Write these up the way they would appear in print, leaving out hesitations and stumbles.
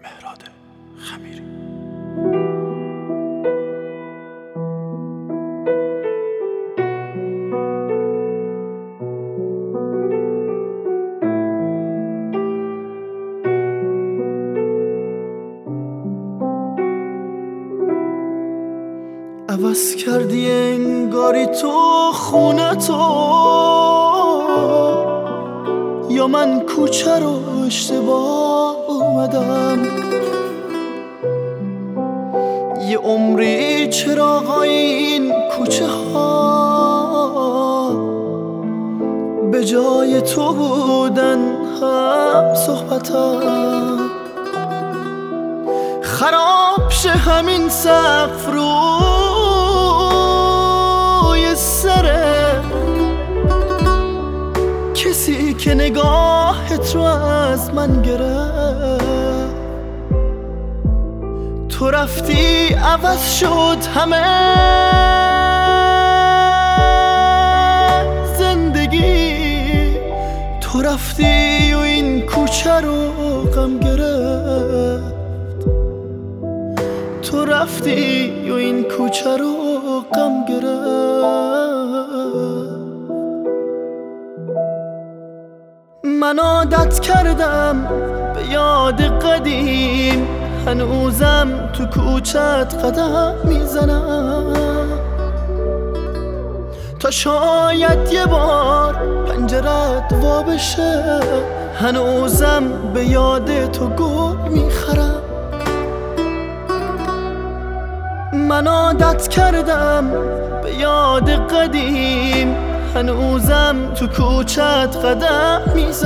مهراد خمیری. عوض کردی انگاری تو خونه تو، یا من کوچه رو اشتباه اومدم. یه عمری چراغای این کوچه ها به جای تو بودن هم صحبتم. خراب شه همین سقف روی سره کسی که نگاهت رو از من گرفت. تو رفتی عوض شد همه زندگی، تو رفتی و این کوچه رو غم گرفت. تو رفتی و این کوچه رو غم گرفت. من عادت کردم به یاد قدیم، هنوزم تو کوچت قدم میزنم. تا شاید یه بار پنجرت وا بشه، هنوزم به یاد تو گل میخرم. من عادت کردم به یاد قدیم، هنوزم تو کوچت قدم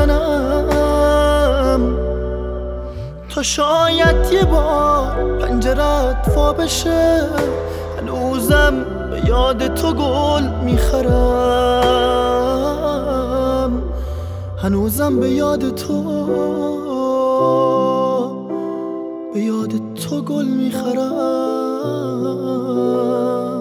میزنم. تا شاید یه بار پنجرت وا بشه، هنوزم به یاد تو گل میخرم. هنوزم به یاد تو گل میخرم.